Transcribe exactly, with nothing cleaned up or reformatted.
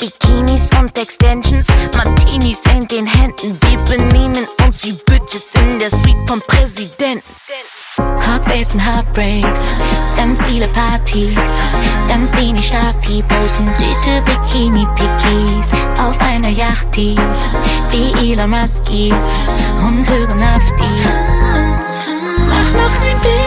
Bikinis und Extensions, Martinis in den Händen. Wir benehmen uns wie Bitches in der Suite vom Präsidenten. Cocktails und Heartbreaks, ganz viele Partys, ganz wenig Staffi-Posen, süße Bikini-Pickies auf einer Yacht, die wie Elon Musk und Hören auf die. Mach noch ein Bild.